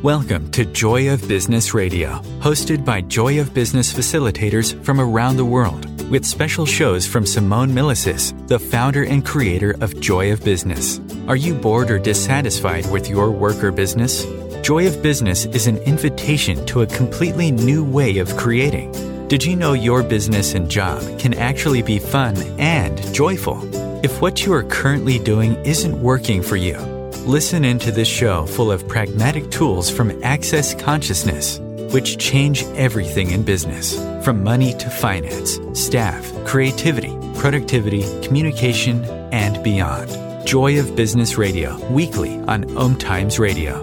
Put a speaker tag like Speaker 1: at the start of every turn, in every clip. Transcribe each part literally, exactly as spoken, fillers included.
Speaker 1: Welcome to Joy of Business Radio, hosted by Joy of Business facilitators from around the world, with special shows from Simone Milasas, the founder and creator of Joy of Business. Are you bored or dissatisfied with your work or business? Joy of Business is an invitation to a completely new way of creating. Did you know your business and job can actually be fun and joyful? If what you are currently doing isn't working for you, listen into this show full of pragmatic tools from Access Consciousness, which change everything in business, from money to finance, staff, creativity, productivity, communication, and beyond. Joy of Business Radio, weekly on Om Times Radio.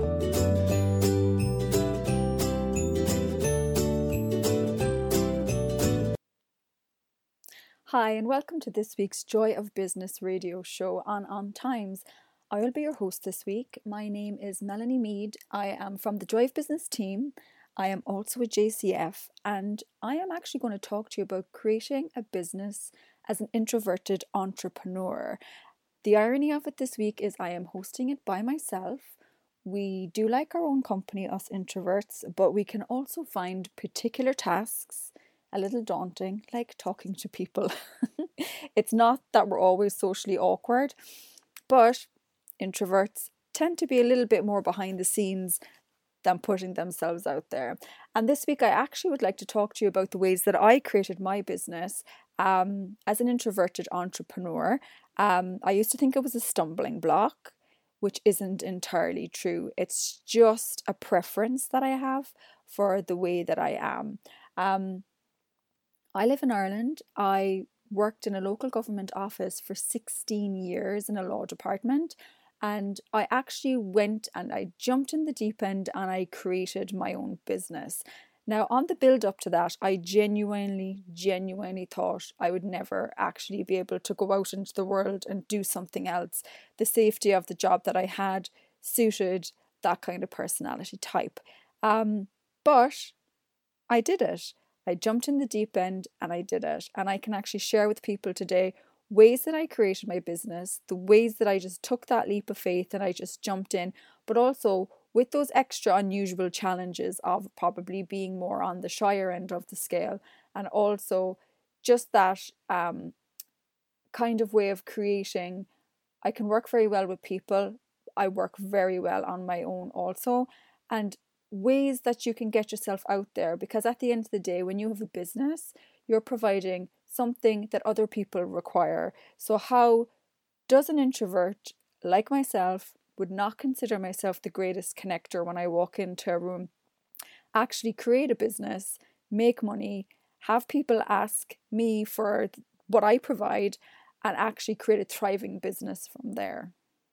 Speaker 2: Hi, and welcome to this week's Joy of Business radio show on Om Times. I will be your host this week. My name is Melanie Mead. I am from the Joy of Business team. I am also a J C F, and I am actually going to talk to you about creating a business as an introverted entrepreneur. The irony of it this week is I am hosting it by myself. We do like our own company, us introverts, but we can also find particular tasks a little daunting, like talking to people. It's not that we're always socially awkward, but introverts tend to be a little bit more behind the scenes than putting themselves out there. And this week I actually would like to talk to you about the ways that I created my business um, as an introverted entrepreneur. Um, I used to think it was a stumbling block, which isn't entirely true. It's just a preference that I have for the way that I am. Um, I live in Ireland. I worked in a local government office for sixteen years in a law department. And I actually went and I jumped in the deep end and I created my own business. Now, on the build up to that, I genuinely, genuinely thought I would never actually be able to go out into the world and do something else. The safety of the job that I had suited that kind of personality type. Um, but I did it. I jumped in the deep end and I did it. And I can actually share with people today ways that I created my business, the ways that I just took that leap of faith and I just jumped in, but also with those extra unusual challenges of probably being more on the shyer end of the scale, and also just that um, kind of way of creating. I can work very well with people. I work very well on my own also, and ways that you can get yourself out there, because at the end of the day, when you have a business, you're providing something that other people require. So how does an introvert like myself, would not consider myself the greatest connector when I walk into a room, actually create a business, make money, have people ask me for what I provide, and actually create a thriving business from there?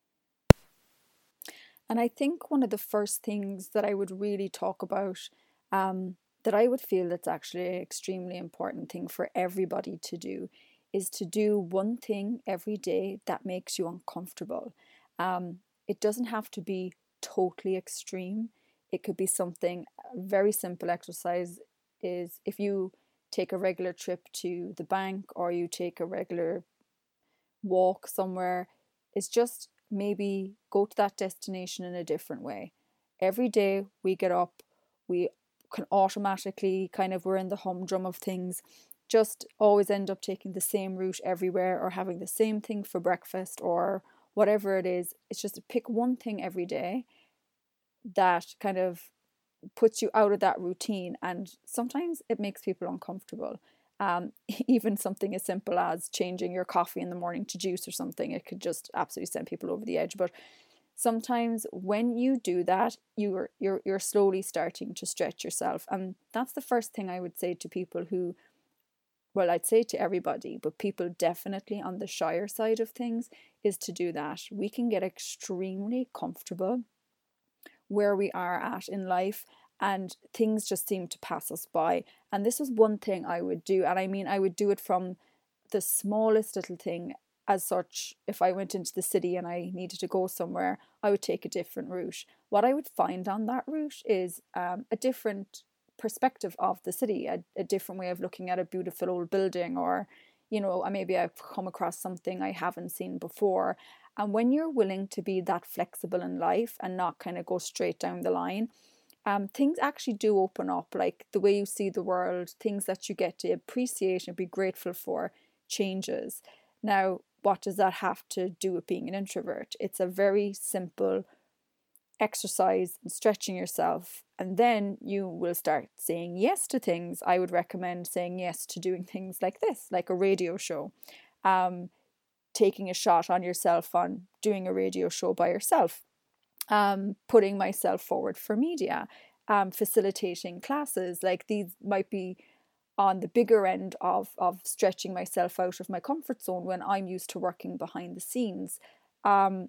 Speaker 2: And I think one of the first things that I would really talk about, um, that I would feel that's actually an extremely important thing for everybody to do, is to do one thing every day that makes you uncomfortable. Um, it doesn't have to be totally extreme. It could be something, a very simple exercise is if you take a regular trip to the bank or you take a regular walk somewhere, it's just maybe go to that destination in a different way. Every day we get up, we can automatically kind of, we're in the humdrum of things, just always end up taking the same route everywhere or having the same thing for breakfast or whatever it is. It's just to pick one thing every day that kind of puts you out of that routine, and sometimes it makes people uncomfortable. Um, even something as simple as changing your coffee in the morning to juice or something, it could just absolutely send people over the edge. But sometimes when you do that, you're you're you're slowly starting to stretch yourself. And that's the first thing I would say to people who, well, I'd say to everybody, but people definitely on the shyer side of things, is to do that. We can get extremely comfortable where we are at in life, and things just seem to pass us by. And this is one thing I would do. And I mean, I would do it from the smallest little thing as such. If I went into the city and I needed to go somewhere, I would take a different route. What I would find on that route is um, a different perspective of the city, a, a different way of looking at a beautiful old building, or, you know, maybe I've come across something I haven't seen before. And when you're willing to be that flexible in life and not kind of go straight down the line, um, things actually do open up, like the way you see the world, things that you get to appreciate and be grateful for changes. Now, what does that have to do with being an introvert? It's a very simple exercise in stretching yourself, and then you will start saying yes to things. I would recommend saying yes to doing things like this, like a radio show, um, taking a shot on yourself on doing a radio show by yourself, um, putting myself forward for media, um, facilitating classes. Like, these might be on the bigger end of, of stretching myself out of my comfort zone when I'm used to working behind the scenes. Um,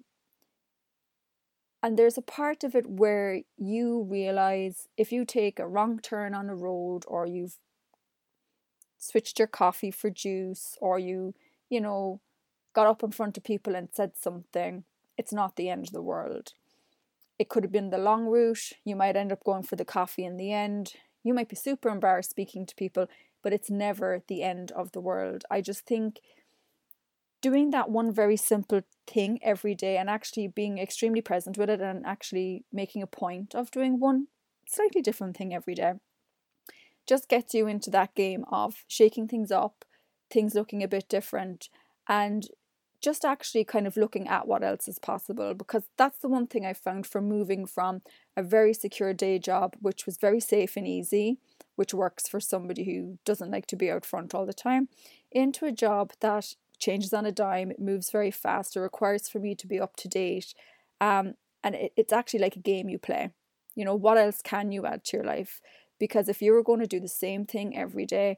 Speaker 2: and there's a part of it where you realize if you take a wrong turn on a road, or you've switched your coffee for juice, or you, you know, got up in front of people and said something, it's not the end of the world. It could have been the long route. You might end up going for the coffee in the end. You might be super embarrassed speaking to people, but it's never the end of the world. I just think doing that one very simple thing every day, and actually being extremely present with it, and actually making a point of doing one slightly different thing every day, just gets you into that game of shaking things up, things looking a bit different, and just actually kind of looking at what else is possible. Because that's the one thing I found from moving from a very secure day job, which was very safe and easy, which works for somebody who doesn't like to be out front all the time, into a job that changes on a dime. It moves very fast. It requires for me to be up to date. Um, and it, it's actually like a game you play. You know, what else can you add to your life? Because if you were going to do the same thing every day,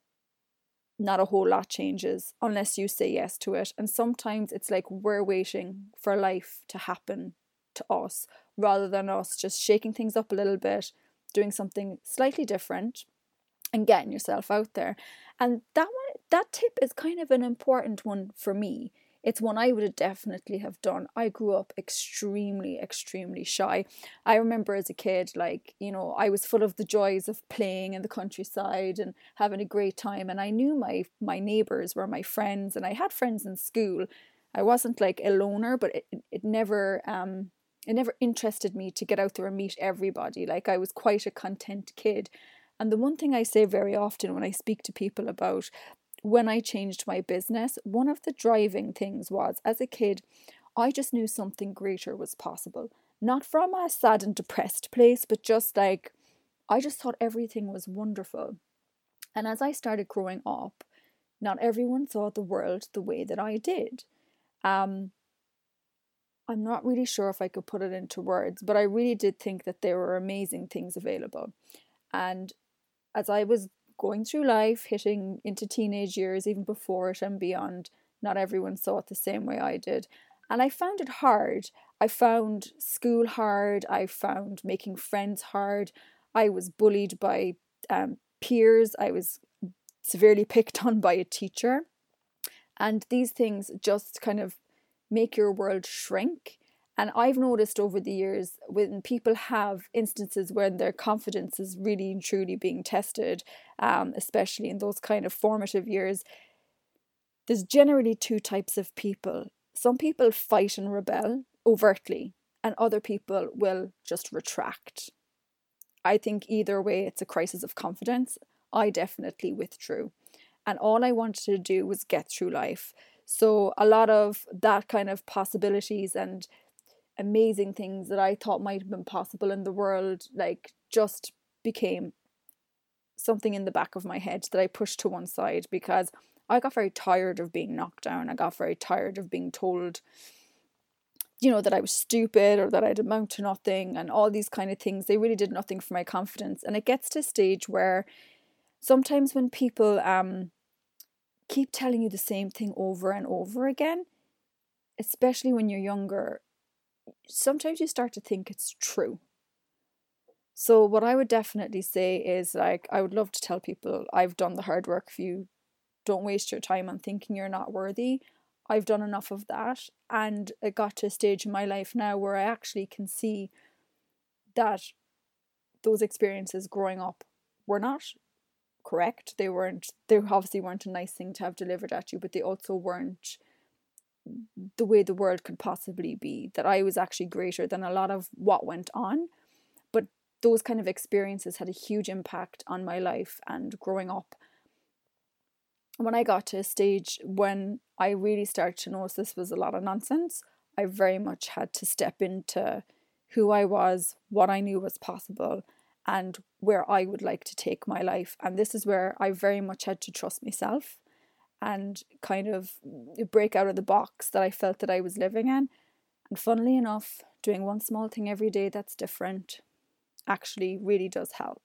Speaker 2: not a whole lot changes unless you say yes to it. And sometimes it's like we're waiting for life to happen to us, rather than us just shaking things up a little bit, doing something slightly different and getting yourself out there. And that one, that tip is kind of an important one for me. It's one I would have definitely have done. I grew up extremely, extremely shy. I remember as a kid, like, you know, I was full of the joys of playing in the countryside and having a great time. And I knew my, my neighbours were my friends, and I had friends in school. I wasn't like a loner, but it, it never, um, it never interested me to get out there and meet everybody. Like, I was quite a content kid. And the one thing I say very often when I speak to people about when I changed my business, one of the driving things was, as a kid, I just knew something greater was possible. Not from a sad and depressed place, but just like, I just thought everything was wonderful. And as I started growing up, not everyone saw the world the way that I did. Um, I'm not really sure if I could put it into words, but I really did think that there were amazing things available. And as I was going through life, hitting into teenage years, even before it and beyond, not everyone saw it the same way I did. And I found it hard. I found school hard. I found making friends hard. I was bullied by um, peers. I was severely picked on by a teacher. And these things just kind of make your world shrink. And I've noticed over the years, when people have instances when their confidence is really and truly being tested, um, especially in those kind of formative years, there's generally two types of people. Some people fight and rebel overtly, and other people will just retract. I think either way, it's a crisis of confidence. I definitely withdrew. And all I wanted to do was get through life. So a lot of that kind of possibilities and amazing things that I thought might have been possible in the world, like, just became something in the back of my head that I pushed to one side, because I got very tired of being knocked down. I got very tired of being told, you know, that I was stupid or that I'd amount to nothing and all these kind of things. They really did nothing for my confidence. And it gets to a stage where sometimes when people um keep telling you the same thing over and over again, especially when you're younger, sometimes you start to think it's true. So what I would definitely say is, like, I would love to tell people I've done the hard work. If you don't waste your time on thinking you're not worthy, I've done enough of that. And it got to a stage in my life now where I actually can see that those experiences growing up were not correct. They weren't, they obviously weren't a nice thing to have delivered at you, but they also weren't the way the world could possibly be, that I was actually greater than a lot of what went on. But those kind of experiences had a huge impact on my life and growing up. When I got to a stage when I really started to notice this was a lot of nonsense, I very much had to step into who I was, what I knew was possible, and where I would like to take my life. And this is where I very much had to trust myself and kind of break out of the box that I felt that I was living in. And funnily enough, doing one small thing every day that's different actually really does help.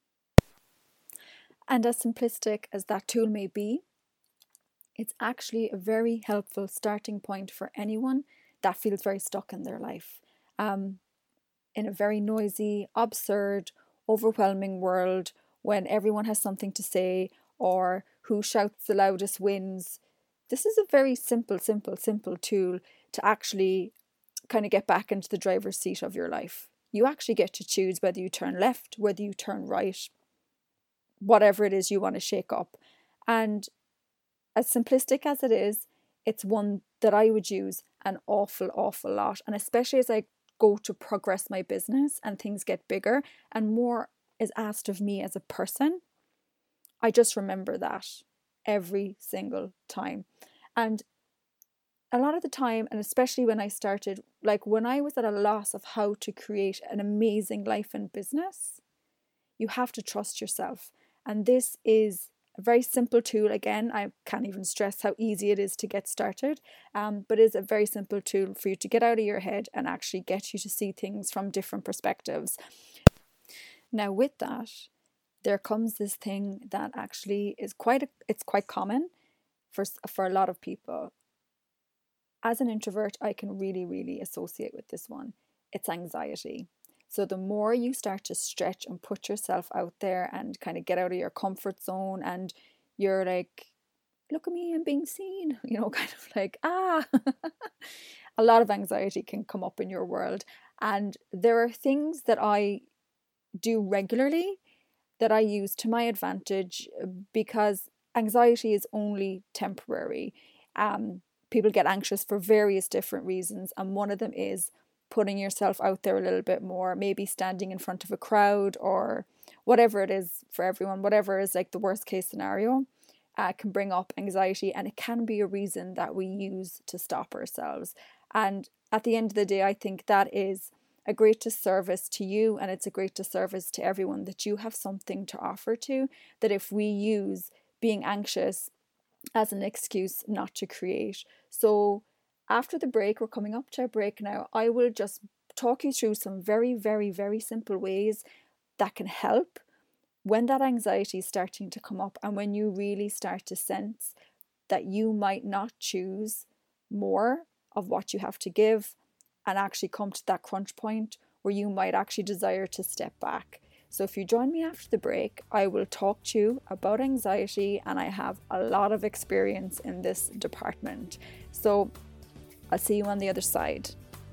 Speaker 2: And as simplistic as that tool may be, it's actually a very helpful starting point for anyone that feels very stuck in their life. Um, in a very noisy, absurd, overwhelming world, when everyone has something to say or who shouts the loudest wins, this is a very simple, simple, simple tool to actually kind of get back into the driver's seat of your life. You actually get to choose whether you turn left, whether you turn right, whatever it is you want to shake up. And as simplistic as it is, it's one that I would use an awful, awful lot. And especially as I go to progress my business and things get bigger and more is asked of me as a person, I just remember that every single time. And a lot of the time, and especially when I started, like when I was at a loss of how to create an amazing life and business, you have to trust yourself. And this is a very simple tool. Again, I can't even stress how easy it is to get started, um, but it's a very simple tool for you to get out of your head and actually get you to see things from different perspectives. Now, with that, there comes this thing that actually is quite, a, it's quite common for, for a lot of people. As an introvert, I can really, really associate with this one. It's anxiety. So the more you start to stretch and put yourself out there and kind of get out of your comfort zone and you're like, look at me, I'm being seen, you know, kind of like, ah, a lot of anxiety can come up in your world. And there are things that I do regularly that I use to my advantage because anxiety is only temporary. Um, people get anxious for various different reasons, and one of them is putting yourself out there a little bit more, maybe standing in front of a crowd or whatever it is for everyone, whatever is like the worst case scenario, uh, can bring up anxiety, and it can be a reason that we use to stop ourselves. And at the end of the day, I think that is a great disservice to you, and it's a great disservice to everyone that you have something to offer to, that if we use being anxious as an excuse not to create. So after the break, we're coming up to a break now, I will just talk you through some very, very, very simple ways that can help when that anxiety is starting to come up and when you really start to sense that you might not choose more of what you have to give and actually come to that crunch point where you might actually desire to step back. So if you join me after the break, I will talk to you about anxiety, and I have a lot of experience in this department. So I'll see you on the other side.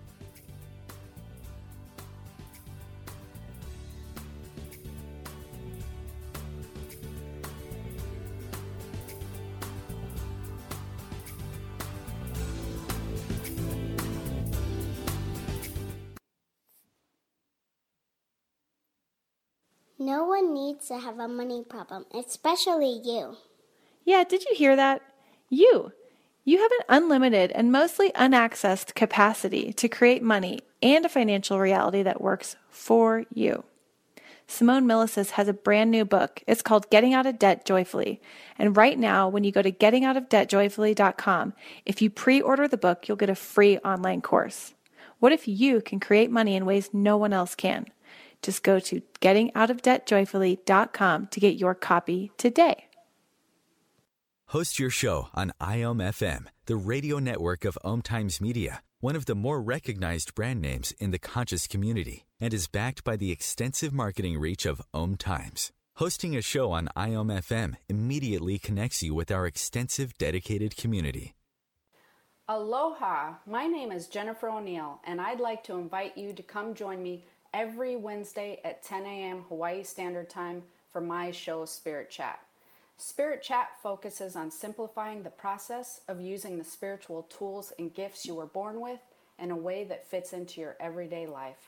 Speaker 3: No one needs to have a money problem, especially you.
Speaker 4: Yeah, did you hear that? You. You have an unlimited and mostly unaccessed capacity to create money and a financial reality that works for you. Simone Milasas has a brand new book. It's called Getting Out of Debt Joyfully. And right now, when you go to getting out of debt joyfully dot com, if you pre-order the book, you'll get a free online course. What if you can create money in ways no one else can? Just go to getting out of debt joyfully dot com to get your copy today.
Speaker 1: Host your show on I O M F M, the radio network of Om Times Media, one of the more recognized brand names in the conscious community, and is backed by the extensive marketing reach of Om Times. Hosting a show on I O M F M immediately connects you with our extensive dedicated community.
Speaker 5: Aloha, my name is Jennifer O'Neill, and I'd like to invite you to come join me every Wednesday at ten a.m. Hawaii Standard Time for my show Spirit Chat. Spirit Chat focuses on simplifying the process of using the spiritual tools and gifts you were born with in a way that fits into your everyday life.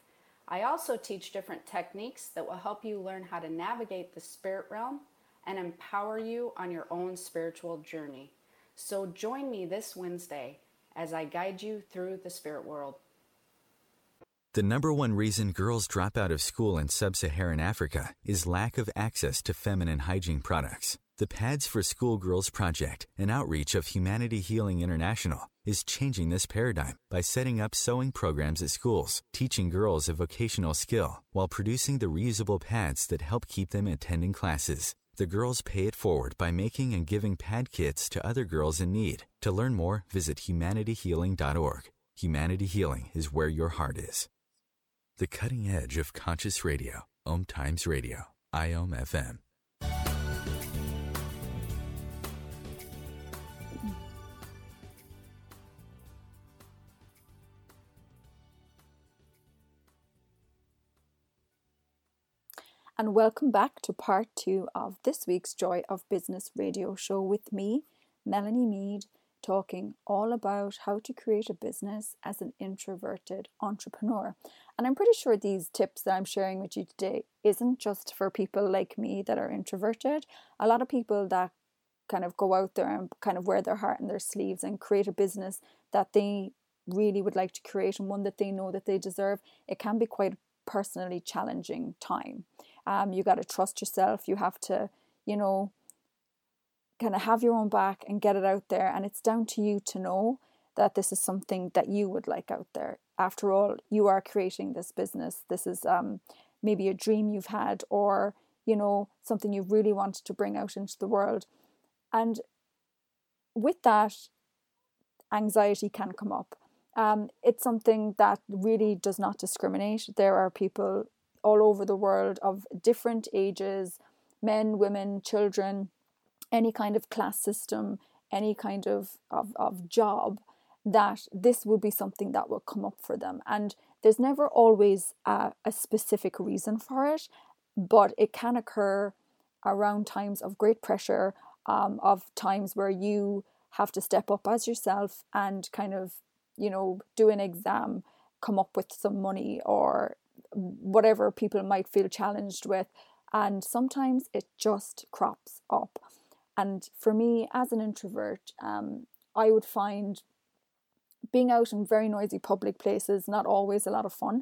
Speaker 5: I also teach different techniques that will help you learn how to navigate the spirit realm and empower you on your own spiritual journey. So join me this Wednesday as I guide you through the spirit world.
Speaker 1: The number one reason girls drop out of school in sub-Saharan Africa is lack of access to feminine hygiene products. The Pads for Schoolgirls Project, an outreach of Humanity Healing International, is changing this paradigm by setting up sewing programs at schools, teaching girls a vocational skill while producing the reusable pads that help keep them attending classes. The girls pay it forward by making and giving pad kits to other girls in need. To learn more, visit humanity healing dot org. Humanity Healing is where your heart is. The cutting edge of conscious radio. Om Times Radio. I O M F M.
Speaker 2: And welcome back to part two of this week's Joy of Business radio show with me, Melanie Mead, talking all about how to create a business as an introverted entrepreneur. And I'm pretty sure these tips that I'm sharing with you today isn't just for people like me that are introverted. A lot of people that kind of go out there and kind of wear their heart in their sleeves and create a business that they really would like to create and one that they know that they deserve, it can be quite a personally challenging time. Um, you got to trust yourself. You have to, you know, kind of have your own back and get it out there. And it's down to you to know that this is something that you would like out there. After all, you are creating this business. This is um, maybe a dream you've had, or, you know, something you really wanted to bring out into the world. And with that, anxiety can come up. Um, it's something that really does not discriminate. There are people all over the world of different ages, men, women, children, any kind of class system, any kind of, of, of job, that this will be something that will come up for them. And there's never always a, a specific reason for it, but it can occur around times of great pressure, um, of times where you have to step up as yourself and kind of, you know, do an exam, come up with some money or whatever people might feel challenged with. And sometimes it just crops up. And for me, as an introvert, um, I would find being out in very noisy public places not always a lot of fun.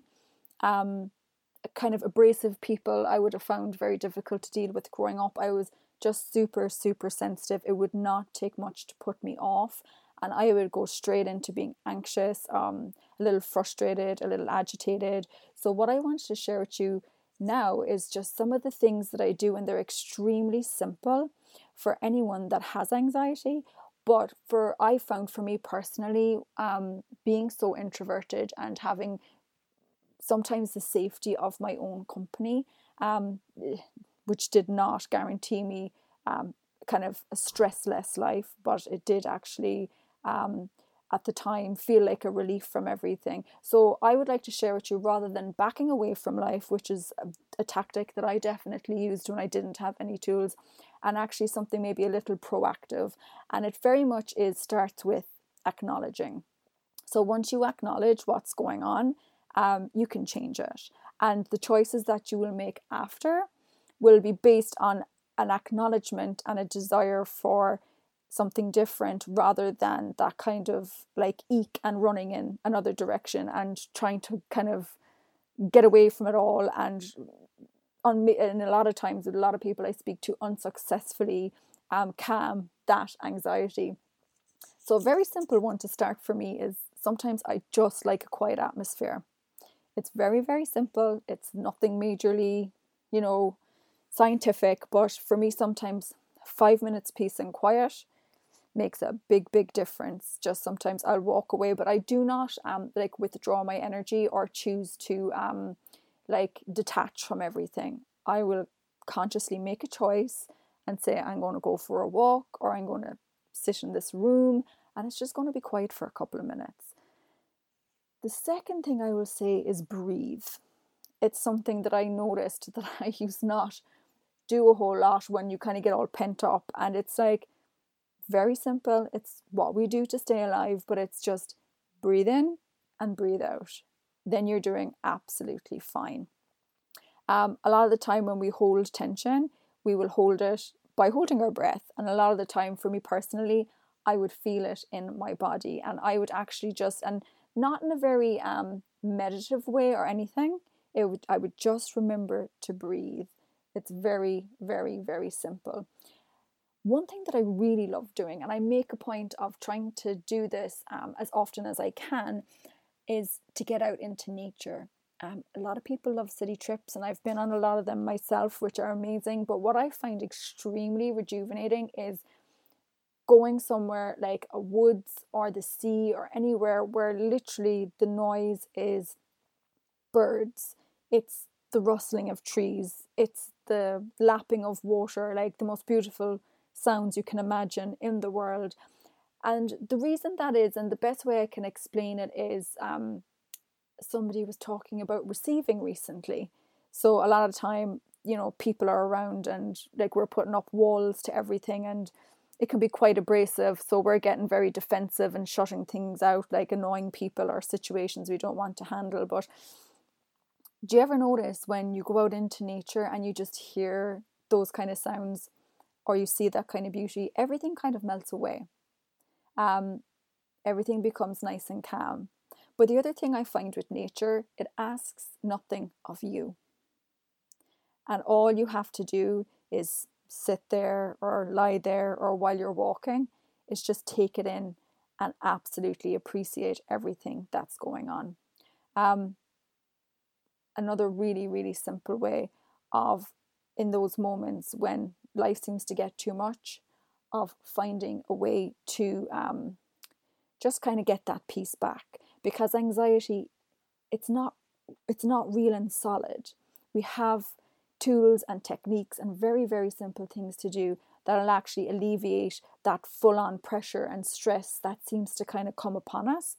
Speaker 2: Um, kind of abrasive people I would have found very difficult to deal with growing up. I was just super, super sensitive. It would not take much to put me off. And I would go straight into being anxious, um, a little frustrated, a little agitated. So what I wanted to share with you now is just some of the things that I do, and they're extremely simple for anyone that has anxiety. But for I found for me personally, um, being so introverted and having sometimes the safety of my own company, um, which did not guarantee me um, kind of a stressless life, but it did actually um, at the time feel like a relief from everything. So I would like to share with you, rather than backing away from life, which is a, a tactic that I definitely used when I didn't have any tools, and actually something maybe a little proactive. And it very much is starts with acknowledging. So once you acknowledge what's going on, um, you can change it. And the choices that you will make after will be based on an acknowledgement and a desire for something different, rather than that kind of like eek and running in another direction and trying to kind of get away from it all. And on and a lot of times with a lot of people I speak to, unsuccessfully um, calm that anxiety. So a very simple one to start for me is sometimes I just like a quiet atmosphere. It's very, very simple. It's nothing majorly, you know, scientific, but for me sometimes five minutes peace and quiet makes a big, big difference. Just sometimes I'll walk away, but I do not um like withdraw my energy or choose to um like detach from everything. I will consciously make a choice and say I'm going to go for a walk, or I'm going to sit in this room and it's just going to be quiet for a couple of minutes. The second thing I will say is breathe. It's something that I noticed that I used not do a whole lot when you kind of get all pent up, and it's like very simple. It's what we do to stay alive, but it's just breathe in and breathe out. then you're doing absolutely fine. Um, a lot of the time when we hold tension, we will hold it by holding our breath. And a lot of the time, for me personally, I would feel it in my body, and I would actually just, and not in a very um, meditative way or anything, it would, I would just remember to breathe. It's very, very, very simple. One thing that I really love doing, and I make a point of trying to do this um, as often as I can, is to get out into nature. Um, a lot of people love city trips, and I've been on a lot of them myself, which are amazing. But what I find extremely rejuvenating is going somewhere like a woods or the sea or anywhere where literally the noise is birds, it's the rustling of trees, it's the lapping of water, like the most beautiful sounds you can imagine in the world. And the reason that is, and the best way I can explain it is, um, somebody was talking about receiving recently. So a lot of time, you know, people are around and like we're putting up walls to everything, and it can be quite abrasive. So we're getting very defensive and shutting things out, like annoying people or situations we don't want to handle. But do you ever notice when you go out into nature and you just hear those kind of sounds, or you see that kind of beauty, everything kind of melts away. Um, everything becomes nice and calm. But the other thing I find with nature, it asks nothing of you. And all you have to do is sit there or lie there, or while you're walking, is just take it in and absolutely appreciate everything that's going on. Um, another really, really simple way of, in those moments when life seems to get too much, of finding a way to um, just kind of get that peace back. Because anxiety, it's not, it's not real and solid. We have tools and techniques and very, very simple things to do that'll actually alleviate that full-on pressure and stress that seems to kind of come upon us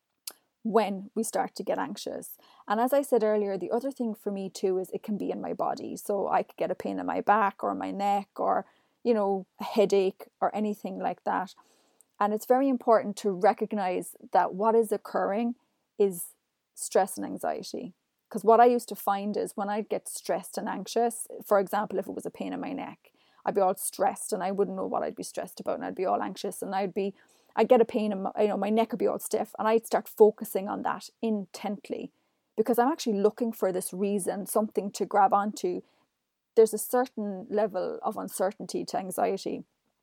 Speaker 2: when we start to get anxious. And as I said earlier, the other thing for me too is it can be in my body. So I could get a pain in my back or my neck, or, you know, a headache or anything like that. And it's very important to recognize that what is occurring is stress and anxiety. Because what I used to find is when I'd get stressed and anxious, for example, if it was a pain in my neck, I'd be all stressed and I wouldn't know what I'd be stressed about, and I'd be all anxious, and I'd be, I'd get a pain in my, you know, my neck would be all stiff, and I'd start focusing on that intently because I'm actually looking for this reason, something to grab onto. There's a certain level of uncertainty to anxiety.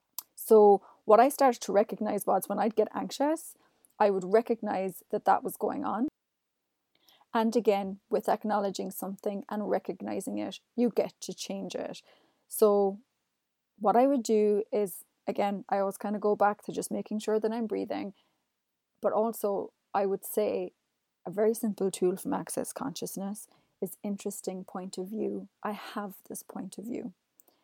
Speaker 2: So what I started to recognize was when I'd get anxious, I would recognize that that was going on. And again, with acknowledging something and recognizing it, you get to change it. So what I would do is, again, I always kind of go back to just making sure that I'm breathing. But also, I would say a very simple tool from Access Consciousness is interesting point of view. I have this point of view.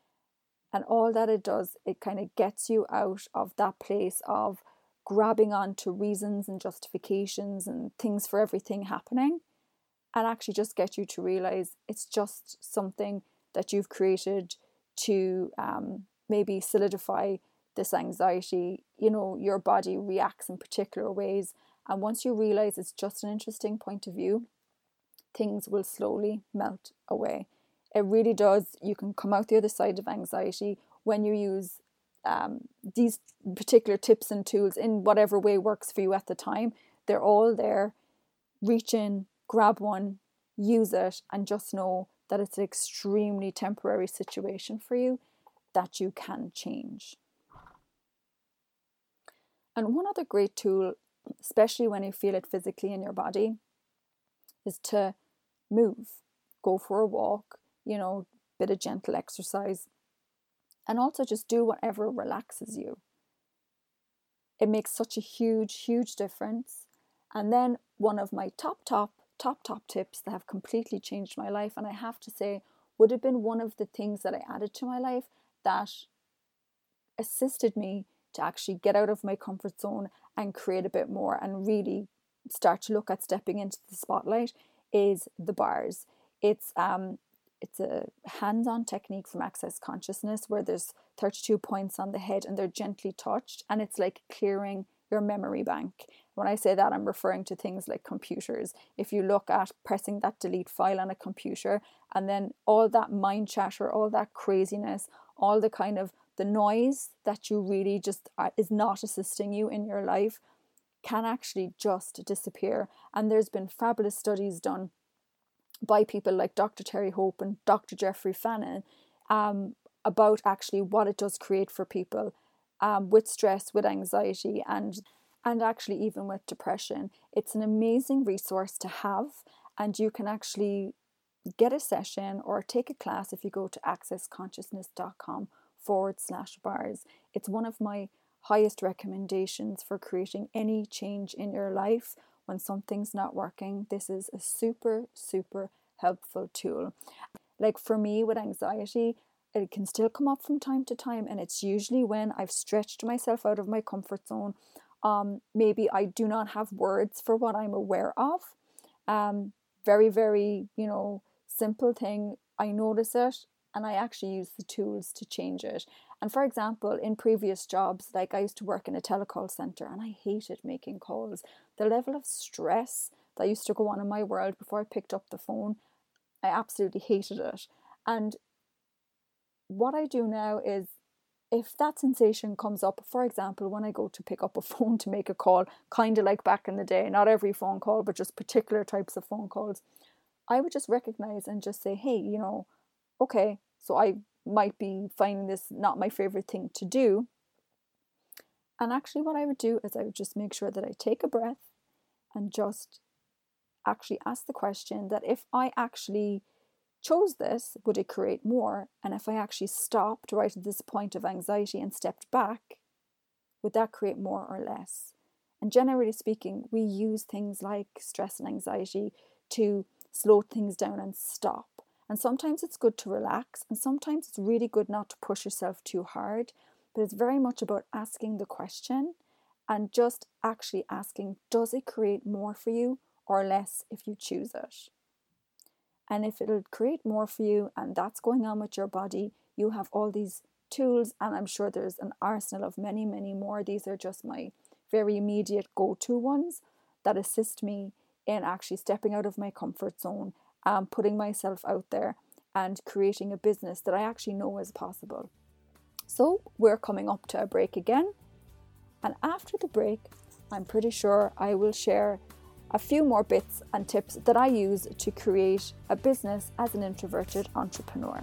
Speaker 2: And all that it does, it kind of gets you out of that place of grabbing onto reasons and justifications and things for everything happening, and actually just get you to realize it's just something that you've created to um, maybe solidify this anxiety. You know, your body reacts in particular ways. And once you realize it's just an interesting point of view, things will slowly melt away. It really does. You can come out the other side of anxiety when you use um, these particular tips and tools in whatever way works for you at the time. They're all there. Reach in, grab one, use it, and just know that it's an extremely temporary situation for you that you can change. And one other great tool, especially when you feel it physically in your body, is to move. Go for a walk, you know, bit of gentle exercise, and also just do whatever relaxes you. It makes such a huge, huge difference. And then one of my top, top, top, top tips that have completely changed my life, and I have to say, would have been one of the things that I added to my life that assisted me to actually get out of my comfort zone and create a bit more and really start to look at stepping into the spotlight, is the bars. It's um it's a hands-on technique from Access Consciousness where there's thirty-two points on the head and they're gently touched, and it's like clearing your memory bank. When I say that, I'm referring to things like computers. If you look at pressing that delete file on a computer, and then all that mind chatter, all that craziness, all the kind of the noise that you really just are, is not assisting you in your life, can actually just disappear. And there's been fabulous studies done by people like Doctor Terry Hope and Doctor Jeffrey Fannin um, about actually what it does create for people um, with stress, with anxiety, and and actually even with depression. It's an amazing resource to have, and you can actually get a session or take a class if you go to accessconsciousness.com forward slash bars. It's one of my highest recommendations for creating any change in your life. When something's not working, this is a super, super helpful tool. Like for me with anxiety, it can still come up from time to time, and it's usually when I've stretched myself out of my comfort zone. Um, maybe I do not have words for what I'm aware of. Um, very, very, you know, simple thing. I notice it and I actually use the tools to change it. And for example, in previous jobs, like I used to work in a telecall center and I hated making calls. The level of stress that used to go on in my world before I picked up the phone, I absolutely hated it. And what I do now is, if that sensation comes up, for example, when I go to pick up a phone to make a call, kind of like back in the day, not every phone call, but just particular types of phone calls, I would just recognize and just say, hey, you know, okay, so I might be finding this not my favorite thing to do. And actually what I would do is I would just make sure that I take a breath and just actually ask the question that if I actually chose this, would it create more? And if I actually stopped right at this point of anxiety and stepped back, would that create more or less? And generally speaking, we use things like stress and anxiety to slow things down and stop. And sometimes it's good to relax, and sometimes it's really good not to push yourself too hard. But it's very much about asking the question and just actually asking, does it create more for you or less if you choose it? And if it'll create more for you and that's going on with your body, you have all these tools, and I'm sure there's an arsenal of many, many more. These are just my very immediate go-to ones that assist me in actually stepping out of my comfort zone, um, putting myself out there and creating a business that I actually know is possible. So we're coming up to a break again. And after the break, I'm pretty sure I will share a few more bits and tips that I use to create a business as an introverted entrepreneur.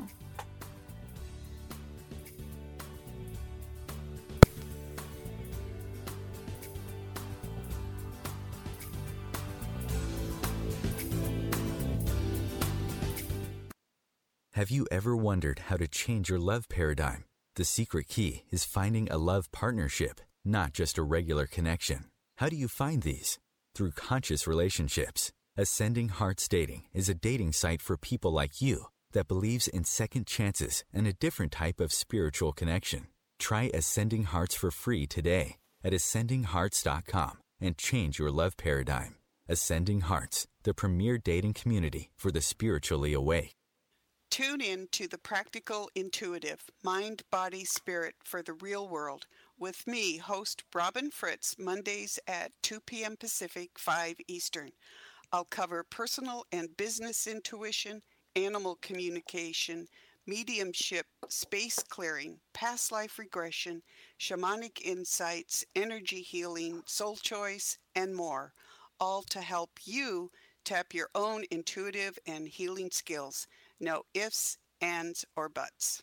Speaker 1: Have you ever wondered how to change your love paradigm? The secret key is finding a love partnership, not just a regular connection. How do you find these? Through conscious relationships. Ascending Hearts Dating is a dating site for people like you that believes in second chances and a different type of spiritual connection. Try Ascending Hearts for free today at ascending hearts dot com and change your love paradigm. Ascending Hearts, the premier dating community for the spiritually awake.
Speaker 6: Tune in to the Practical Intuitive, Mind, Body, Spirit for the Real World with me, host Robin Fritz, Mondays at two p.m. Pacific, five Eastern. I'll cover personal and business intuition, animal communication, mediumship, space clearing, past life regression, shamanic insights, energy healing, soul choice, and more, all to help you tap your own intuitive and healing skills. No ifs, ands, or buts.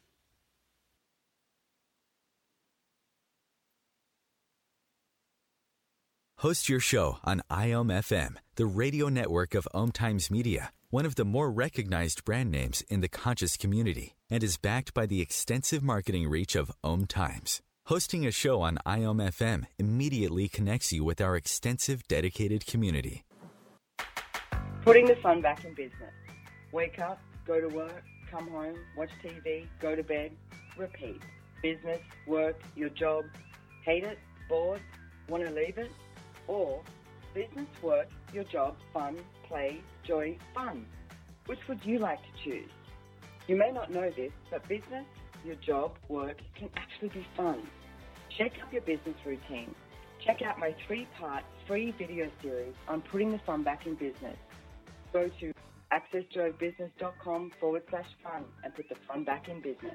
Speaker 1: Host your show on I O M F M, the radio network of Om Times Media, one of the more recognized brand names in the conscious community, and is backed by the extensive marketing reach of Om Times. Hosting a show on I O M F M immediately connects you with our extensive dedicated community.
Speaker 7: Putting the fun back in business. Wake up, go to work, come home, watch T V, go to bed, repeat. Business, work, your job, hate it, bored, want to leave it? Or business, work, your job, fun, play, joy, fun. Which would you like to choose? You may not know this, but business, your job, work can actually be fun. Shake up your business routine. Check out my three-part free video series on putting the fun back in business. Go to accessjoyofbusiness.com forward slash fun and put the fun back in business.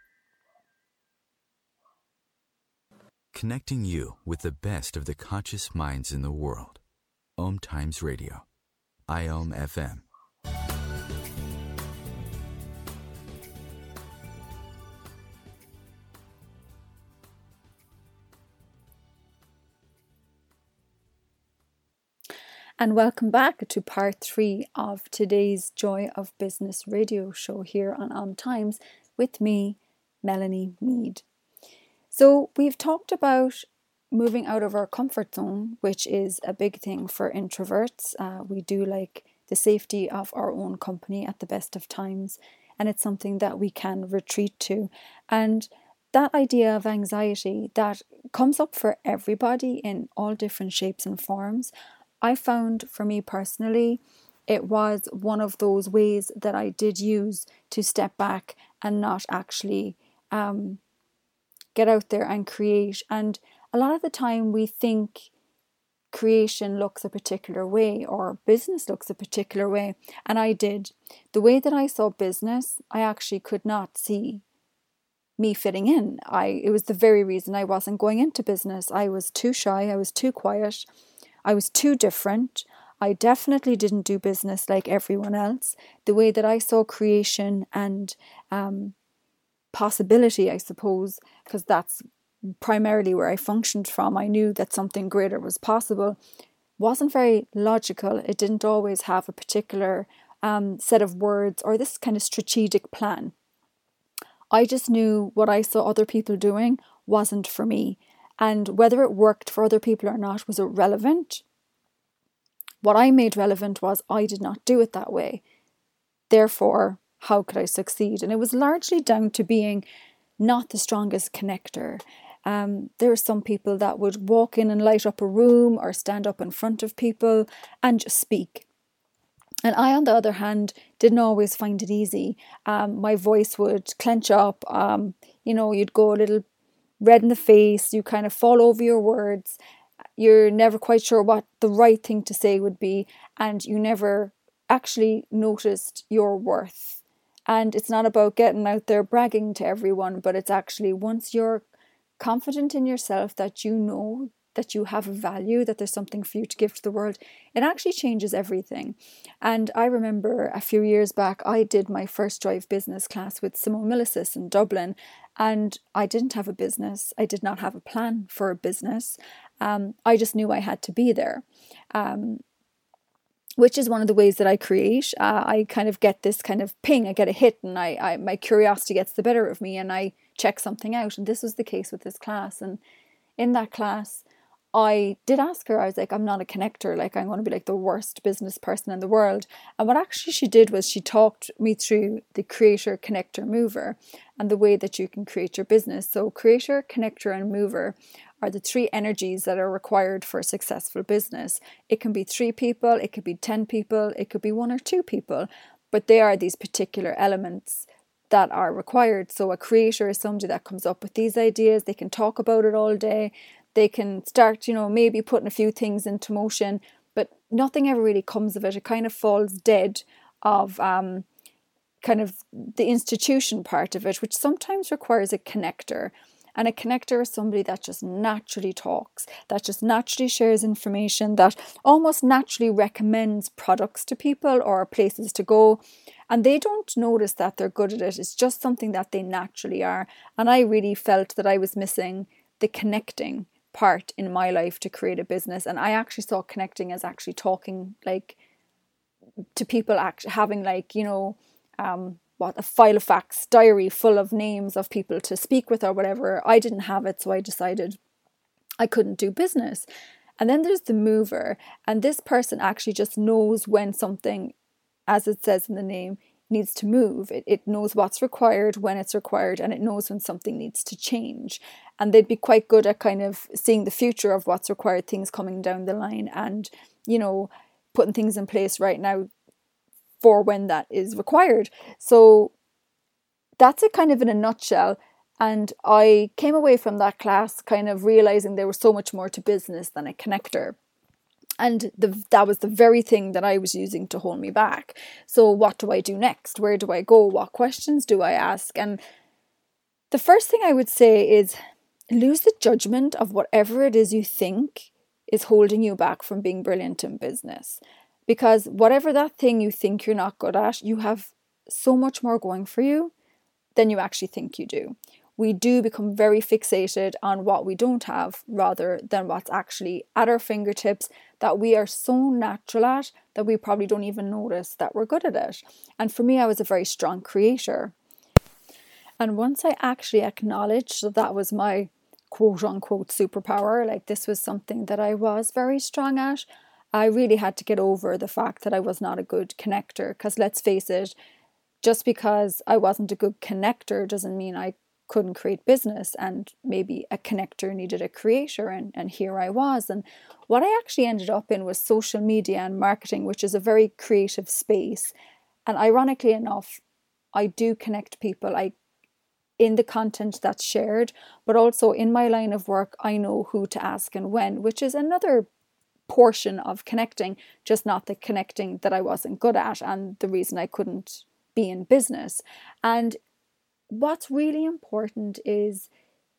Speaker 1: Connecting you with the best of the conscious minds in the world. Om Times Radio. I O M F M.
Speaker 2: And welcome back to part three of today's Joy of Business radio show here on Om Times with me, Melanie Mead. So we've talked about moving out of our comfort zone, which is a big thing for introverts. Uh, we do like the safety of our own company at the best of times, and it's something that we can retreat to. And that idea of anxiety that comes up for everybody in all different shapes and forms, I found for me personally, it was one of those ways that I did use to step back and not actually um, get out there and create. And a lot of the time we think creation looks a particular way or business looks a particular way. And I did. The way that I saw business, I actually could not see me fitting in. I it was the very reason I wasn't going into business. I was too shy. I was too quiet. I was too different. I definitely didn't do business like everyone else. The way that I saw creation and um, possibility, I suppose, because that's primarily where I functioned from. I knew that something greater was possible. Wasn't very logical. It didn't always have a particular um, set of words or this kind of strategic plan. I just knew what I saw other people doing wasn't for me. And whether it worked for other people or not was irrelevant. What I made relevant was I did not do it that way. Therefore, how could I succeed? And it was largely down to being not the strongest connector. Um, there are some people that would walk in and light up a room or stand up in front of people and just speak. And I, on the other hand, didn't always find it easy. Um, my voice would clench up. Um, you know, you'd go a little red in the face, you kind of fall over your words, you're never quite sure what the right thing to say would be, and you never actually noticed your worth. And it's not about getting out there bragging to everyone, but it's actually once you're confident in yourself that you know that you have a value, that there's something for you to give to the world, it actually changes everything. And I remember a few years back, I did my first Joy of Business class with Simone Milasas in Dublin, and I didn't have a business. I did not have a plan for a business. Um, I just knew I had to be there, um, which is one of the ways that I create. Uh, I kind of get this kind of ping, I get a hit, and I, I my curiosity gets the better of me, and I check something out. And this was the case with this class. And in that class, I did ask her, I was like, I'm not a connector, like I'm going to be like the worst business person in the world. And what actually she did was she talked me through the creator, connector, mover and the way that you can create your business. So creator, connector and mover are the three energies that are required for a successful business. It can be three people, it could be ten people, it could be one or two people, but they are these particular elements that are required. So a creator is somebody that comes up with these ideas, they can talk about it all day, they can start, you know, maybe putting a few things into motion, but nothing ever really comes of it. It kind of falls dead of um, kind of the institution part of it, which sometimes requires a connector. And a connector is somebody that just naturally talks, that just naturally shares information, that almost naturally recommends products to people or places to go. And they don't notice that they're good at it. It's just something that they naturally are. And I really felt that I was missing the connecting part in my life to create a business. And I actually saw connecting as actually talking like to people, actually having like, you know, um, what a file of facts diary full of names of people to speak with or whatever. I didn't have it, so I decided I couldn't do business. And then there's the mover, and this person actually just knows when something, as it says in the name, needs to move. It, it knows what's required, when it's required, and it knows when something needs to change. And they'd be quite good at kind of seeing the future of what's required, things coming down the line, and, you know, putting things in place right now for when that is required. So that's it kind of in a nutshell. And I came away from that class kind of realizing there was so much more to business than a connector. And the, that was the very thing that I was using to hold me back. So what do I do next? Where do I go? What questions do I ask? And the first thing I would say is lose the judgment of whatever it is you think is holding you back from being brilliant in business. Because whatever that thing you think you're not good at, you have so much more going for you than you actually think you do. We do become very fixated on what we don't have rather than what's actually at our fingertips that we are so natural at that we probably don't even notice that we're good at it. And for me, I was a very strong creator. And once I actually acknowledged that that was my quote unquote superpower, like this was something that I was very strong at, I really had to get over the fact that I was not a good connector. Because let's face it, just because I wasn't a good connector doesn't mean I couldn't create business, and maybe a connector needed a creator, and, and here I was. And what I actually ended up in was social media and marketing, which is a very creative space. And ironically enough, I do connect people I in the content that's shared, but also in my line of work, I know who to ask and when, which is another portion of connecting, just not the connecting that I wasn't good at and the reason I couldn't be in business. And what's really important is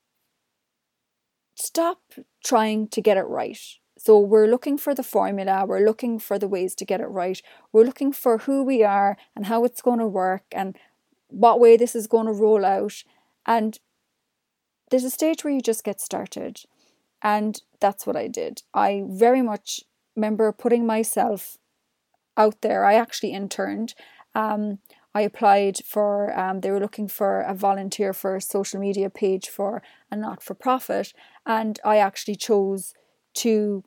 Speaker 2: stop trying to get it right. So we're looking for the formula, we're looking for the ways to get it right, we're looking for who we are and how it's going to work and what way this is going to roll out. And there's a stage where you just get started. And that's what I did. I very much remember putting myself out there. I actually interned. Um, I applied for, um, they were looking for a volunteer for a social media page for a not-for-profit. And I actually chose to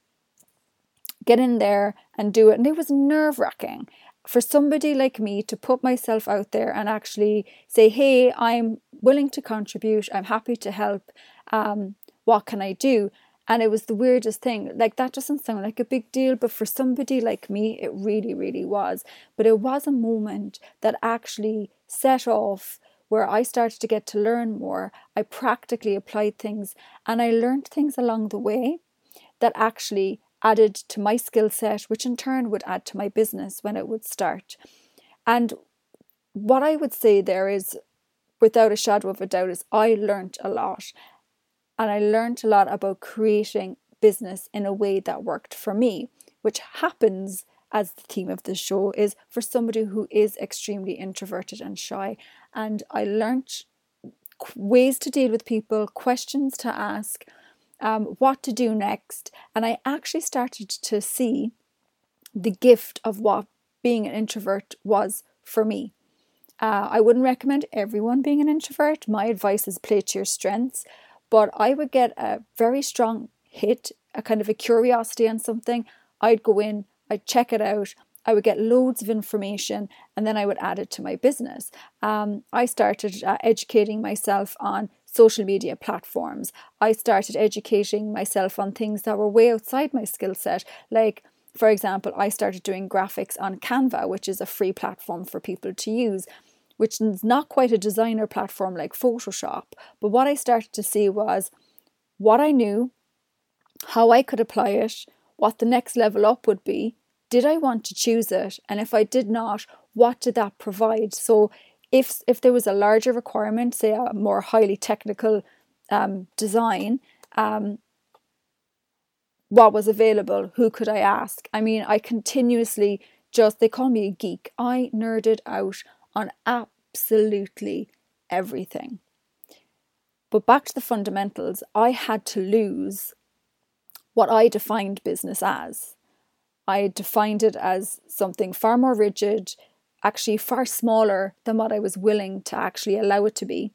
Speaker 2: get in there and do it. And it was nerve-wracking for somebody like me to put myself out there and actually say, hey, I'm willing to contribute. I'm happy to help. Um, what can I do? And it was the weirdest thing. Like, that doesn't sound like a big deal, but for somebody like me, it really, really was. But it was a moment that actually set off where I started to get to learn more. I practically applied things and I learned things along the way that actually added to my skill set, which in turn would add to my business when it would start. And what I would say there is, without a shadow of a doubt, is I learned a lot. And I learned a lot about creating business in a way that worked for me, which happens, as the theme of this show is, for somebody who is extremely introverted and shy. And I learned ways to deal with people, questions to ask, um, what to do next. And I actually started to see the gift of what being an introvert was for me. Uh, I wouldn't recommend everyone being an introvert. My advice is play to your strengths. But I would get a very strong hit, a kind of a curiosity on something. I'd go in, I'd check it out. I would get loads of information and then I would add it to my business. Um, I started uh, educating myself on social media platforms. I started educating myself on things that were way outside my skill set. Like, for example, I started doing graphics on Canva, which is a free platform for people to use, which is not quite a designer platform like Photoshop. But what I started to see was what I knew, how I could apply it, what the next level up would be. Did I want to choose it? And if I did not, what did that provide? So if if there was a larger requirement, say a more highly technical um, design, um, what was available? Who could I ask? I mean, I continuously just, they call me a geek. I nerded out on absolutely everything. But back to the fundamentals, I had to lose what I defined business as. I defined it as something far more rigid, actually far smaller than what I was willing to actually allow it to be.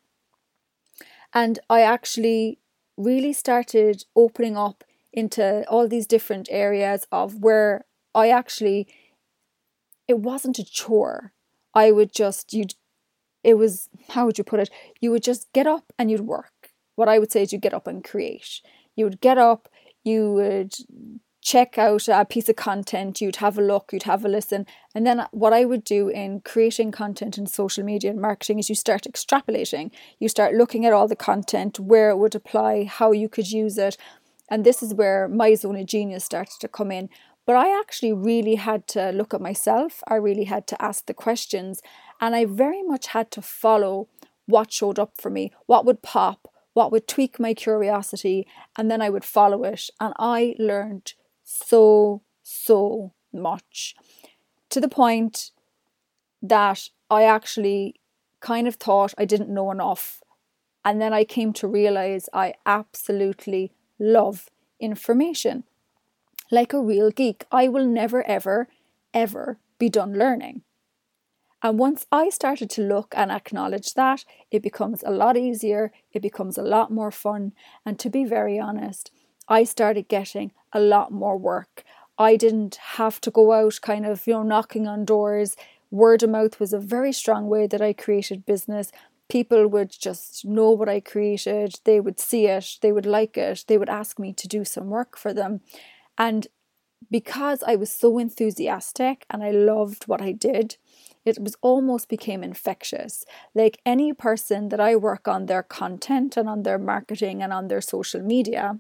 Speaker 2: And I actually really started opening up into all these different areas of where I actually, it wasn't a chore. I would just, you'd, it was, how would you put it? You would just get up and you'd work. What I would say is you get up and create. You would get up, you would check out a piece of content, you'd have a look, you'd have a listen. And then what I would do in creating content in social media and marketing is you start extrapolating. You start looking at all the content, where it would apply, how you could use it. And this is where my zone of genius started to come in. But I actually really had to look at myself. I really had to ask the questions. And I very much had to follow what showed up for me, what would pop, what would tweak my curiosity, and then I would follow it. And I learned so, so much, to the point that I actually kind of thought I didn't know enough. And then I came to realize I absolutely love information. Like a real geek, I will never, ever, ever be done learning. And once I started to look and acknowledge that, it becomes a lot easier, it becomes a lot more fun. And to be very honest, I started getting a lot more work. I didn't have to go out kind of, you know, knocking on doors. Word of mouth was a very strong way that I created business. People would just know what I created. They would see it. They would like it. They would ask me to do some work for them. And because I was so enthusiastic and I loved what I did, it was almost became infectious. Like any person that I work on their content and on their marketing and on their social media,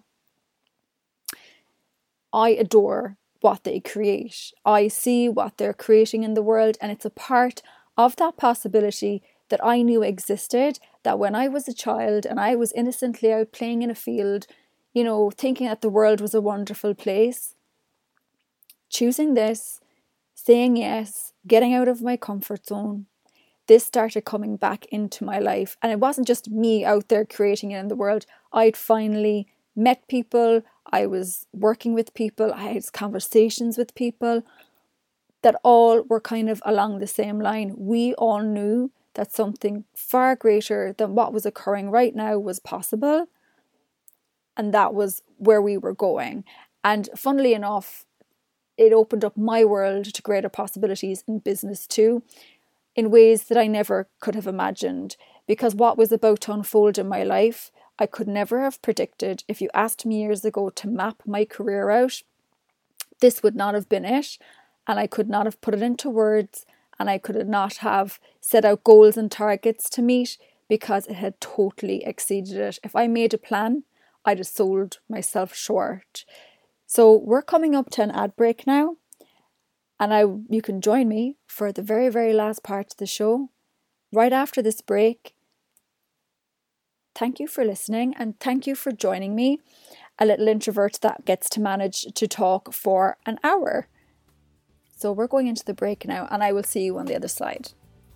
Speaker 2: I adore what they create. I see what they're creating in the world, and it's a part of that possibility that I knew existed, that when I was a child and I was innocently out playing in a field, you know, thinking that the world was a wonderful place, choosing this, saying yes, getting out of my comfort zone, this started coming back into my life. And it wasn't just me out there creating it in the world. I'd finally met people, I was working with people, I had conversations with people that all were kind of along the same line. We all knew that something far greater than what was occurring right now was possible. And that was where we were going. And funnily enough, it opened up my world to greater possibilities in business too, in ways that I never could have imagined. Because what was about to unfold in my life, I could never have predicted. If you asked me years ago to map my career out, this would not have been it. And I could not have put it into words, and I could not have set out goals and targets to meet, because it had totally exceeded it. If I made a plan, I'd have sold myself short. So we're coming up to an ad break now, and I you can join me for the very, very last part of the show. Right after this break, thank you for listening, and thank you for joining me, a little introvert that gets to manage to talk for an hour. So we're going into the break now, and I will see you on the other side.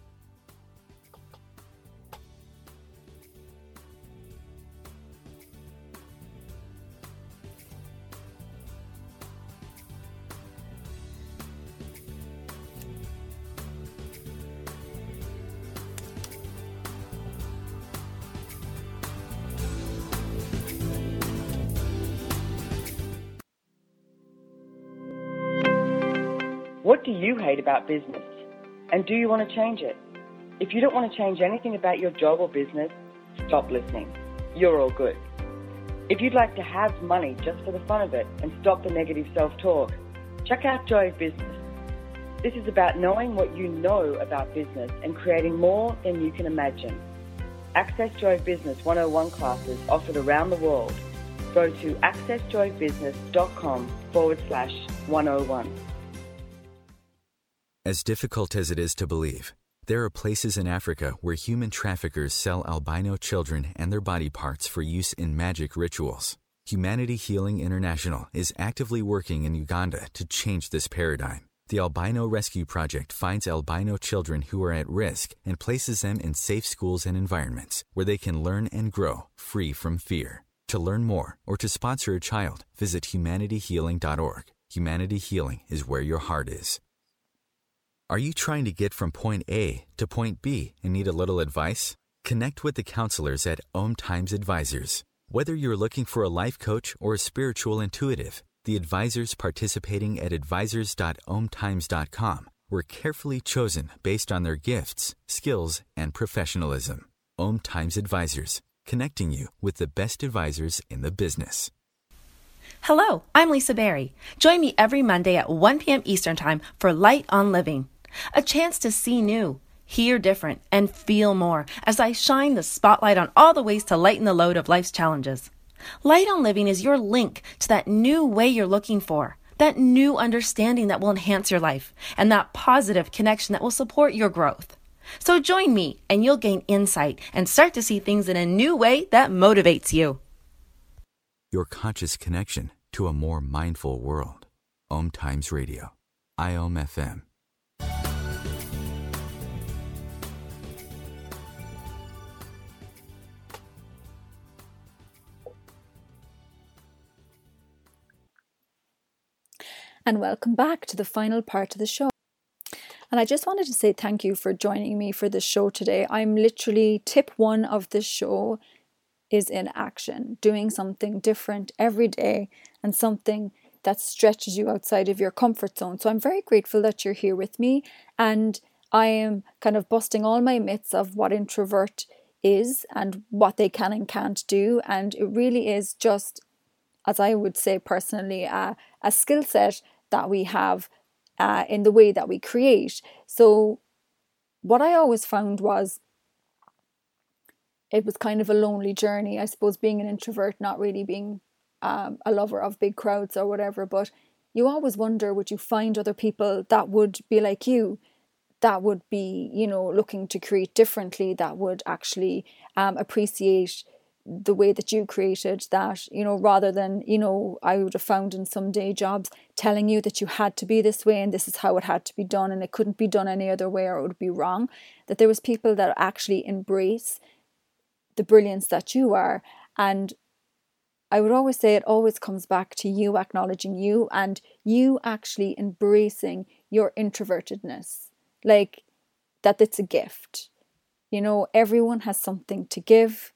Speaker 7: What do you hate about business? And do you want to change it? If you don't want to change anything about your job or business, stop listening. You're all good. If you'd like to have money just for the fun of it and stop the negative self-talk, check out Joy of Business. This is about knowing what you know about business and creating more than you can imagine. Access Joy of Business one oh one classes offered around the world. Go to accessjoybusiness.com forward slash 101.
Speaker 1: As difficult as it is to believe, there are places in Africa where human traffickers sell albino children and their body parts for use in magic rituals. Humanity Healing International is actively working in Uganda to change this paradigm. The Albino Rescue Project finds albino children who are at risk and places them in safe schools and environments where they can learn and grow free from fear. To learn more or to sponsor a child, visit humanity healing dot org. Humanity Healing is where your heart is. Are you trying to get from point A to point B and need a little advice? Connect with the counselors at Om Times Advisors. Whether you're looking for a life coach or a spiritual intuitive, the advisors participating at advisors dot om times dot com were carefully chosen based on their gifts, skills, and professionalism. Om Times Advisors, connecting you with the best advisors in the business.
Speaker 8: Hello, I'm Lisa Berry. Join me every Monday at one p.m. Eastern Time for Light on Living, a chance to see new, hear different, and feel more as I shine the spotlight on all the ways to lighten the load of life's challenges. Light on Living is your link to that new way you're looking for, that new understanding that will enhance your life, and that positive connection that will support your growth. So join me and you'll gain insight and start to see things in a new way that motivates you.
Speaker 1: Your conscious connection to a more mindful world. Om Times Radio. I O M F M.
Speaker 2: And welcome back to the final part of the show. And I just wanted to say thank you for joining me for this show today. I'm literally, tip one of this show is in action, doing something different every day and something that stretches you outside of your comfort zone. So I'm very grateful that you're here with me, and I am kind of busting all my myths of what introvert is and what they can and can't do. And it really is just, as I would say personally, uh, a skill set that we have uh, in the way that we create. So what I always found was it was kind of a lonely journey, I suppose, being an introvert, not really being um, a lover of big crowds or whatever. But you always wonder, would you find other people that would be like you, that would be, you know, looking to create differently, that would actually um, appreciate the way that you created that, you know, rather than, you know, I would have found in some day jobs telling you that you had to be this way and this is how it had to be done and it couldn't be done any other way or it would be wrong. That there was people that actually embrace the brilliance that you are. And I would always say it always comes back to you acknowledging you and you actually embracing your introvertedness, like that it's a gift. You know, everyone has something to give.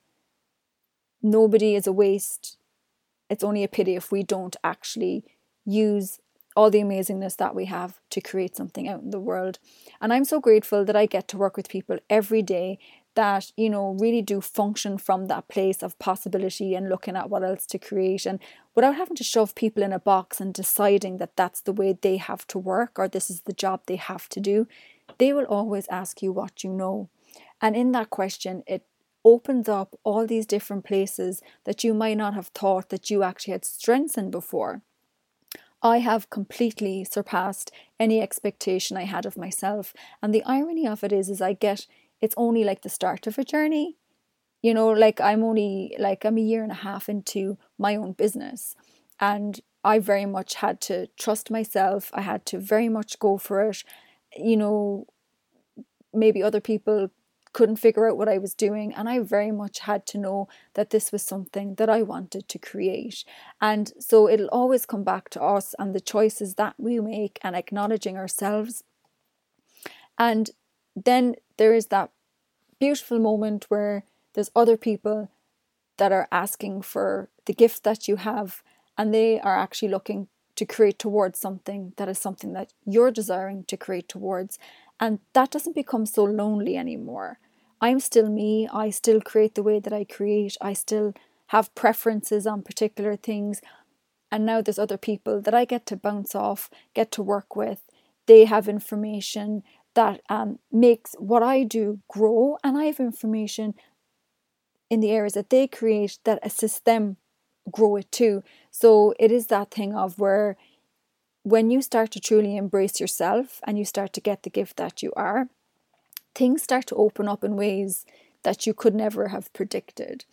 Speaker 2: Nobody is a waste. It's only a pity if we don't actually use all the amazingness that we have to create something out in the world. And I'm so grateful that I get to work with people every day that, you know, really do function from that place of possibility and looking at what else to create, and without having to shove people in a box and deciding that that's the way they have to work or this is the job they have to do. They will always ask you what you know. And in that question, it opens up all these different places that you might not have thought that you actually had strengths in before. I have completely surpassed any expectation I had of myself. And the irony of it is, is I get it's only like the start of a journey. You know, like I'm only like I'm a year and a half into my own business. And I very much had to trust myself. I had to very much go for it. You know, maybe other people couldn't figure out what I was doing. And I very much had to know that this was something that I wanted to create. And so it'll always come back to us and the choices that we make and acknowledging ourselves. And then there is that beautiful moment where there's other people that are asking for the gift that you have, and they are actually looking to create towards something that is something that you're desiring to create towards. And that doesn't become so lonely anymore. I'm still me. I still create the way that I create. I still have preferences on particular things. And now there's other people that I get to bounce off, get to work with. They have information that um, makes what I do grow, and I have information in the areas that they create that assist them grow it too. So it is that thing of where when you start to truly embrace yourself and you start to get the gift that you are, things start to open up in ways that you could never have predicted.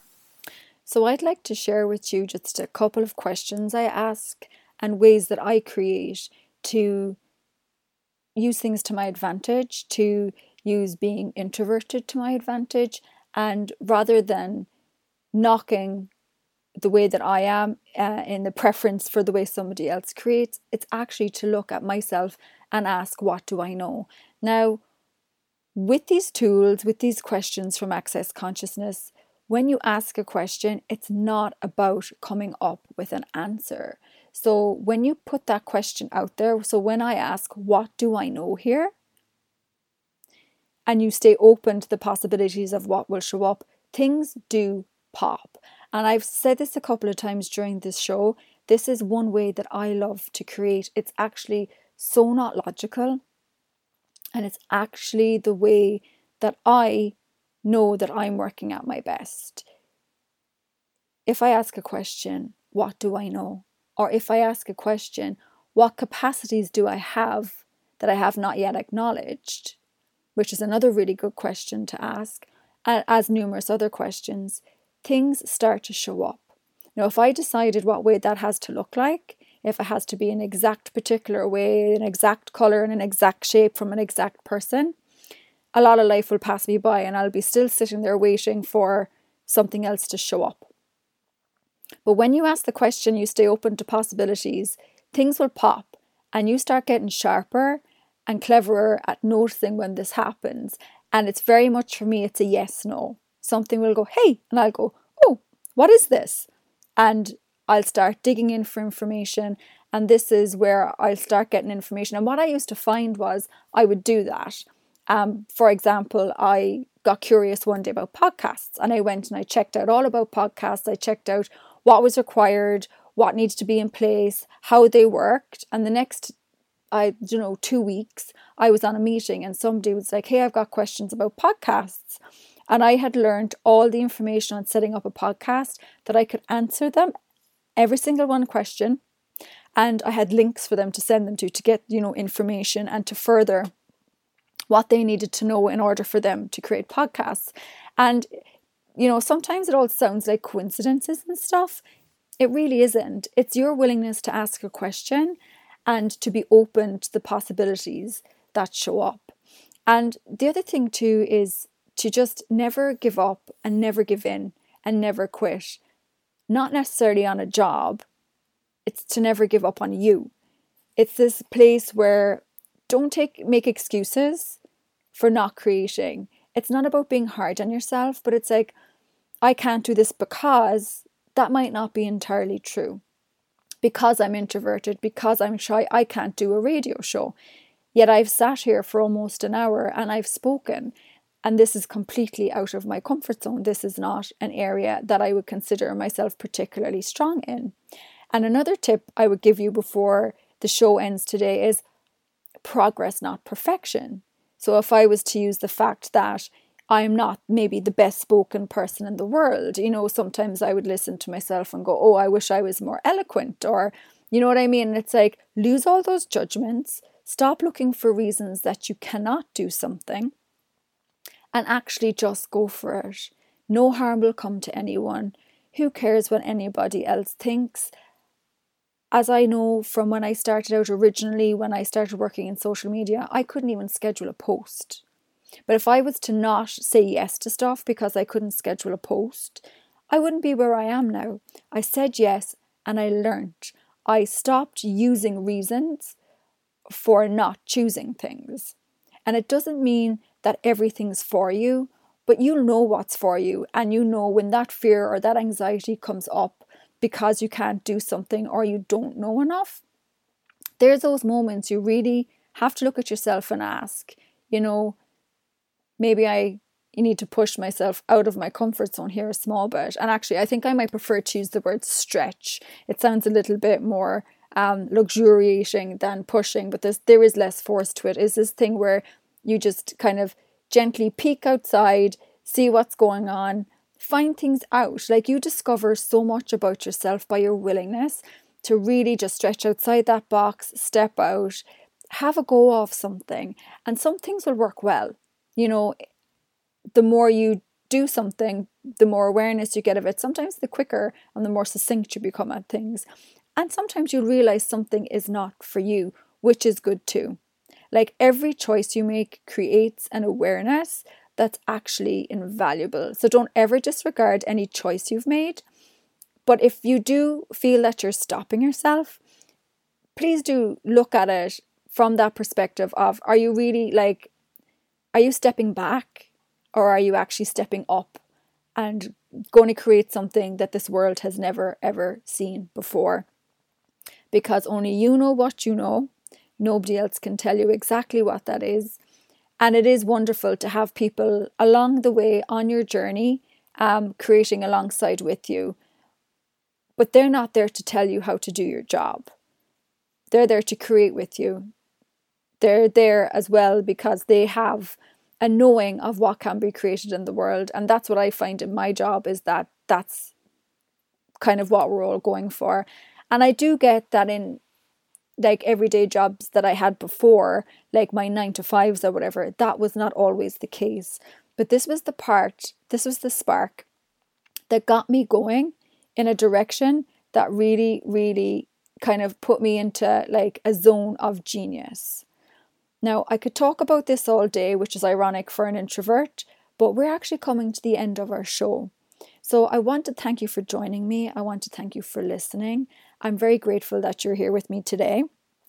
Speaker 2: So I'd like to share with you just a couple of questions I ask and ways that I create to use things to my advantage, to use being introverted to my advantage, and rather than knocking the way that I am uh, in the preference for the way somebody else creates, it's actually to look at myself and ask, what do I know? Now, with these tools, with these questions from Access Consciousness, when you ask a question, it's not about coming up with an answer. So when you put that question out there, so when I ask, what do I know here? And you stay open to the possibilities of what will show up, things do pop. And I've said this a couple of times during this show, this is one way that I love to create. It's actually so not logical, and it's actually the way that I know that I'm working at my best. If I ask a question, what do I know? Or if I ask a question, what capacities do I have that I have not yet acknowledged? Which is another really good question to ask, as numerous other questions. Things start to show up. Now, if I decided what way that has to look like, if it has to be an exact particular way, an exact colour and an exact shape from an exact person, a lot of life will pass me by and I'll be still sitting there waiting for something else to show up. But when you ask the question, you stay open to possibilities, things will pop and you start getting sharper and cleverer at noticing when this happens. And it's very much, for me, it's a yes, no. Something will go, hey, and I'll go, oh, what is this? And I'll start digging in for information. And this is where I'll start getting information. And what I used to find was I would do that. Um, for example, I got curious one day about podcasts, and I went and I checked out all about podcasts. I checked out what was required, what needs to be in place, how they worked. And the next, I you know, two weeks, I was on a meeting and somebody was like, hey, I've got questions about podcasts. And I had learned all the information on setting up a podcast that I could answer them, every single one question. And I had links for them to send them to, to get, you know, information and to further what they needed to know in order for them to create podcasts. And, you know, sometimes it all sounds like coincidences and stuff. It really isn't. It's your willingness to ask a question and to be open to the possibilities that show up. And the other thing too is to just never give up and never give in and never quit. Not necessarily on a job. It's to never give up on you. It's this place where don't take make excuses for not creating. It's not about being hard on yourself, but it's like, I can't do this because that might not be entirely true. Because I'm introverted, because I'm shy, I can't do a radio show. Yet I've sat here for almost an hour and I've spoken. And this is completely out of my comfort zone. This is not an area that I would consider myself particularly strong in. And another tip I would give you before the show ends today is progress, not perfection. So if I was to use the fact that I'm not maybe the best spoken person in the world, you know, sometimes I would listen to myself and go, oh, I wish I was more eloquent, or, you know what I mean? And it's like, lose all those judgments, stop looking for reasons that you cannot do something, and actually just go for it. No harm will come to anyone. Who cares what anybody else thinks? As I know from when I started out originally, when I started working in social media, I couldn't even schedule a post. But if I was to not say yes to stuff because I couldn't schedule a post, I wouldn't be where I am now. I said yes and I learned. I stopped using reasons for not choosing things. And it doesn't mean that everything's for you, but you'll know what's for you. And you know when that fear or that anxiety comes up because you can't do something or you don't know enough. There's those moments you really have to look at yourself and ask, you know, maybe I need to push myself out of my comfort zone here a small bit. And actually, I think I might prefer to use the word stretch. It sounds a little bit more um, luxuriating than pushing, but there's, there is less force to it. It's this thing where you just kind of gently peek outside, see what's going on, find things out. Like, you discover so much about yourself by your willingness to really just stretch outside that box, step out, have a go of something. And some things will work well. You know, the more you do something, the more awareness you get of it. Sometimes the quicker and the more succinct you become at things. And sometimes you'll realize something is not for you, which is good too. Like, every choice you make creates an awareness that's actually invaluable. So don't ever disregard any choice you've made. But if you do feel that you're stopping yourself, please do look at it from that perspective of, are you really like, are you stepping back, or are you actually stepping up and going to create something that this world has never ever seen before? Because only you know what you know. Nobody else can tell you exactly what that is. And it is wonderful to have people along the way on your journey, um, creating alongside with you. But but they're not there to tell you how to do your job. They're there to create with you. They're there as well because they have a knowing of what can be created in the world. And that's what I find in my job, is that that's kind of what we're all going for. And I do get that in like everyday jobs that I had before, like my nine to fives or whatever, that was not always the case. But this was the part, this was the spark that got me going in a direction that really, really kind of put me into like a zone of genius. Now, I could talk about this all day, which is ironic for an introvert, but we're actually coming to the end of our show. So I want to thank you for joining me. I want to thank you for listening. I'm very grateful that you're here with me today.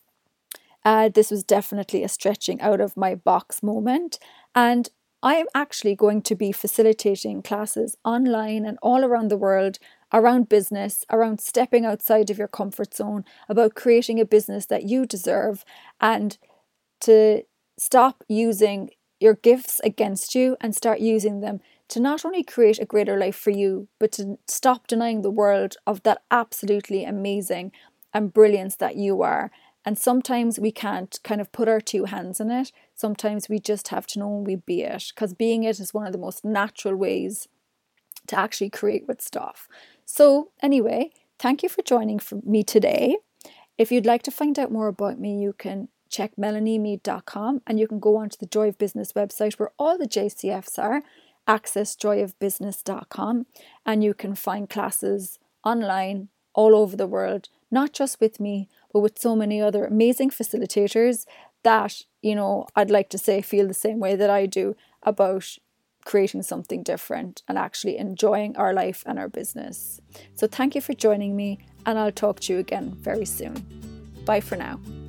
Speaker 2: Uh, this was definitely a stretching out of my box moment. And I am actually going to be facilitating classes online and all around the world around business, around stepping outside of your comfort zone, about creating a business that you deserve, and to stop using your gifts against you and start using them to not only create a greater life for you, but to stop denying the world of that absolutely amazing and brilliance that you are. And sometimes we can't kind of put our two hands in it. Sometimes we just have to know when we be it, because being it is one of the most natural ways to actually create with stuff. So anyway, thank you for joining for me today. If you'd like to find out more about me, you can check melanie mead dot com, and you can go onto the Joy of Business website where all the J C Fs are, access joy of business dot com, and you can find classes online all over the world, not just with me, but with so many other amazing facilitators that, you know, I'd like to say feel the same way that I do about creating something different and actually enjoying our life and our business. So thank you for joining me, and I'll talk to you again very soon. Bye for now.